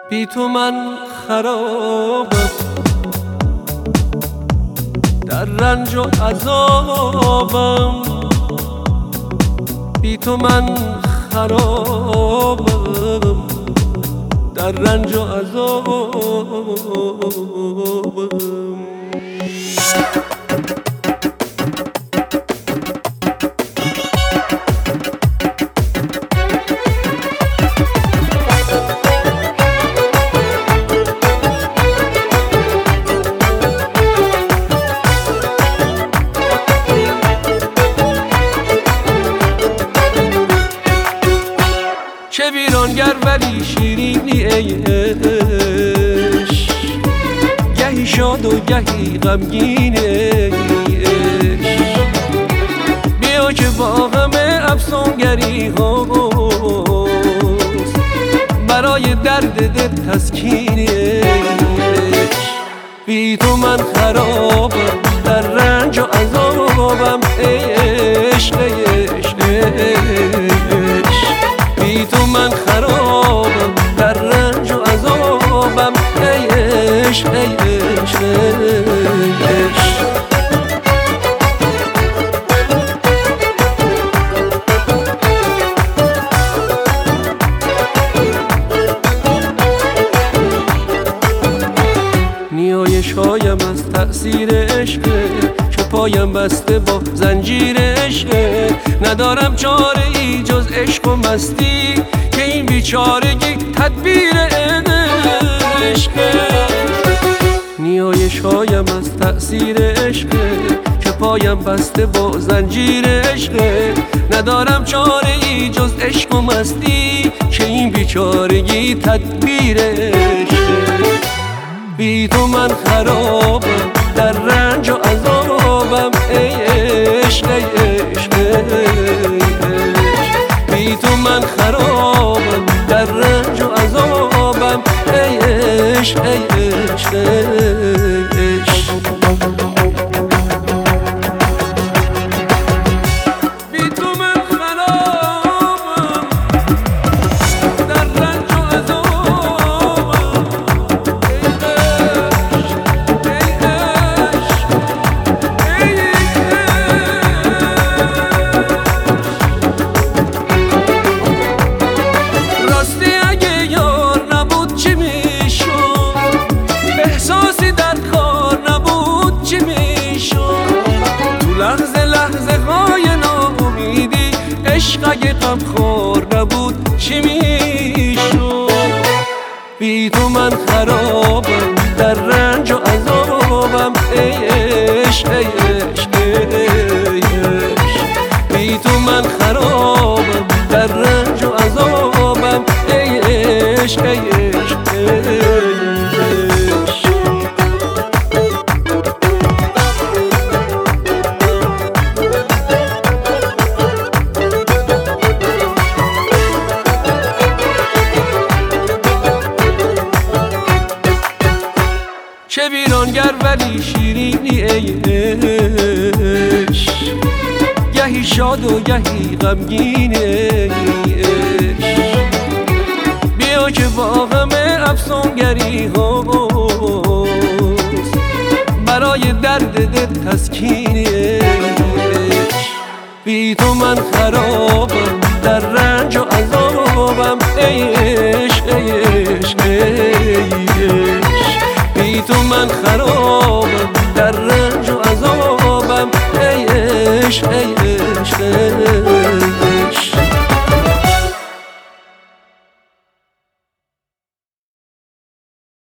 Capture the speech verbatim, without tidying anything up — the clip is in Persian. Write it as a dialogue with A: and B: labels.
A: بی تو من خرابم، در رنج و عذابم. بی تو من خرابم، در رنج و عذابم. چه ویرانگر ولی شیرینی ای عشق، گهی شاد و گهی غمگین ای عشق. بیا که با همه افسونگری هاست، برای درد دل تسکین ای عشق. بی تو من خرابم، در رنج و عذابم ای عشق ای عشق ای عشق. بی تو من خرابم، در رنج و عذابم ای عشق ای عشق ای عشق. نیایش‌هایم از تأثیر عشق، که پایم بسته با زنجیر عشق. ندارم چاره ای جز عشق و مستی، که این بیچارگی تدبیر عشق. نیایش‌هایم از تأثیر عشق، که پایم بسته با زنجیر عشق. ندارم چاره ای جز عشق و مستی، که این بیچارگی تدبیر عشق. بی تو من خرابم، در رنج و عذابم ای عشق ای عشق ای عشق. بی تو من خرابم، در رنج و عذابم ای عشق ای عشق ای عشق. لحظه لحظه های ناامیدی، عشق اگه غمخوار نبود چی میشد؟ بی تو من خرابم، در رنج و عذابم ای عشق ای عشق ای عشق. بی تو من خرابم، در رنج و عذابم ای عشق ای عشق ای عشق. چه ویرانگر ولی شیرینی ای عشق، گهی شاد و گهی غمگین ای عشق. بیا که با همه افسونگری هاست، برای درد دل تسکین ای عشق. بی تو من خرابم، در رنج و عذابم ای عشق ای عشق ای عشق. بی تو من خرابم، در رنج و عذابم ای عشق ای عشق ای عشق.